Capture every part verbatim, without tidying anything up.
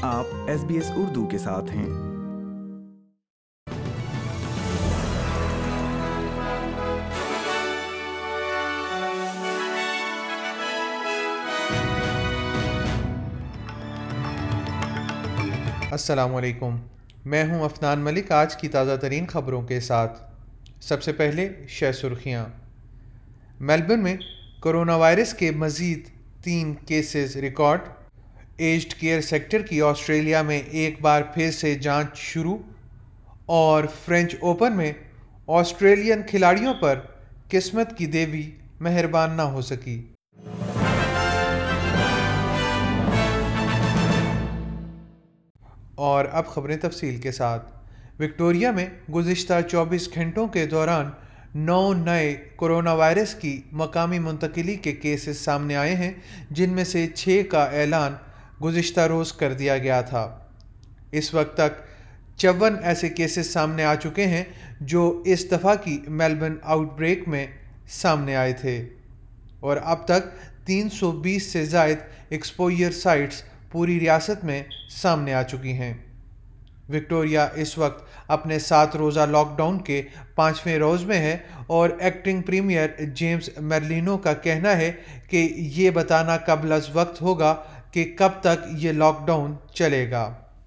آپ S B S Urdu کے ساتھ ہیں۔ السلام علیکم، میں ہوں افنان ملک۔ آج کی تازہ ترین خبروں کے ساتھ سب سے پہلے شہ سرخیاں۔ میلبرن میں کرونا وائرس کے مزید تین cases record. Aged care sector کی آسٹریلیا میں ایک بار پھر سے جانچ شروع، اور فرینچ اوپن میں آسٹریلین کھلاڑیوں پر قسمت کی دیوی مہربان نہ ہو سکی۔ اور اب خبریں تفصیل کے ساتھ۔ وکٹوریہ میں گزشتہ چوبیس گھنٹوں کے دوران نو نئے کرونا وائرس کی مقامی منتقلی کے کیسز سامنے آئے ہیں، جن میں سے چھ کا اعلان گزشتہ روز کر دیا گیا تھا۔ اس وقت تک چون ایسے کیسز سامنے آ چکے ہیں جو اس دفعہ کی میلبرن آؤٹ بریک میں سامنے آئے تھے، اور اب تک تین سو بیس سے زائد ایکسپوئر سائٹس پوری ریاست میں سامنے آ چکی ہیں۔ وکٹوریہ اس وقت اپنے سات روزہ لاک ڈاؤن کے پانچویں روز میں ہے، اور ایکٹنگ پریمیئر جیمز مرلینو کا کہنا ہے کہ یہ بتانا قبل از وقت ہوگا کہ کب تک یہ لاک ڈاؤن چلے گا۔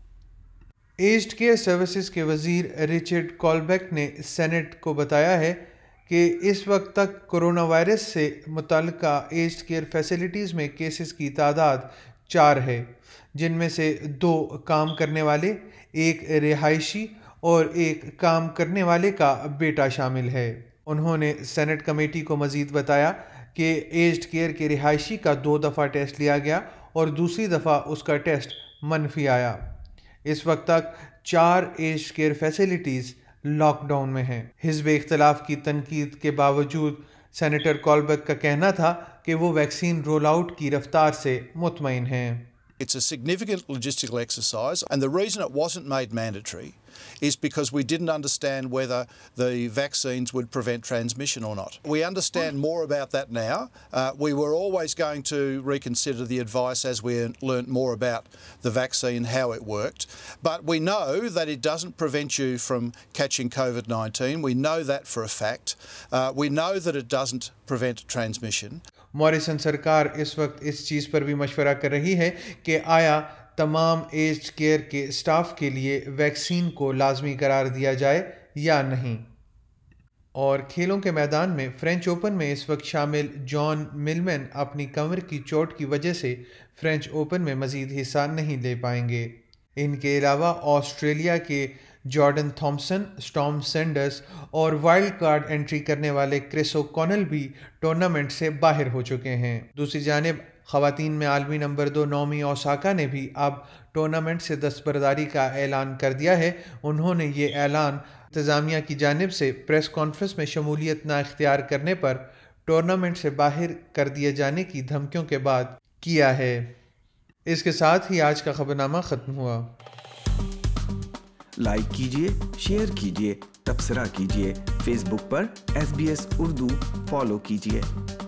ایجڈ کیئر سروسز کے وزیر رچرڈ کولبیک نے سینیٹ کو بتایا ہے کہ اس وقت تک کرونا وائرس سے متعلقہ ایجڈ کیئر فیسلٹیز میں کیسز کی تعداد چار ہے، جن میں سے دو کام کرنے والے، ایک رہائشی اور ایک کام کرنے والے کا بیٹا شامل ہے۔ انہوں نے سینیٹ کمیٹی کو مزید بتایا کہ ایجڈ کیئر کے رہائشی کا دو دفعہ ٹیسٹ لیا گیا اور دوسری دفعہ اس کا ٹیسٹ منفی آیا۔ اس وقت تک چار aged care facilities lockdown میں ہیں۔ حزب اختلاف کی تنقید کے باوجود سینیٹر کولبیک کا کہنا تھا کہ وہ ویکسین رول آؤٹ کی رفتار سے مطمئن ہیں۔ It's a significant logistical exercise, and the reason it wasn't made mandatory is because we didn't understand whether the vaccines would prevent transmission or not. We understand more about that now. Uh, we were always going to reconsider the advice as we learnt more about the vaccine, how it worked. But we know that it doesn't prevent you from catching covid nineteen. We know that for a fact. Uh, we know that it doesn't prevent transmission. Morrison سرکار اس وقت اس چیز پر بھی مشورہ کر رہی ہے کہ آیا تمام ایجڈ کیئر کے اسٹاف کے لیے ویکسین کو لازمی قرار دیا جائے یا نہیں۔ اور کھیلوں کے میدان میں فرینچ اوپن میں اس وقت شامل جان ملمن اپنی کمر کی چوٹ کی وجہ سے فرینچ اوپن میں مزید حصہ نہیں لے پائیں گے۔ ان کے علاوہ آسٹریلیا کے جارڈن تھامسن، اسٹارم سینڈرز اور وائلڈ کارڈ انٹری کرنے والے کرس او'کونل بھی ٹورنامنٹ سے باہر ہو چکے ہیں۔ دوسری جانب خواتین میں عالمی نمبر دو نومی اوساکا نے بھی اب ٹورنامنٹ سے دستبرداری کا اعلان کر دیا ہے۔ انہوں نے یہ اعلان انتظامیہ کی جانب سے پریس کانفرنس میں شمولیت نہ اختیار کرنے پر ٹورنامنٹ سے باہر کر دیے جانے کی دھمکیوں کے بعد کیا ہے۔ اس کے ساتھ ہی آج کا خبرنامہ ختم ہوا۔ لائک کیجیے، شیئر کیجیے، تبصرہ کیجیے، فیس بک پر S B S Urdu follow کیجیے۔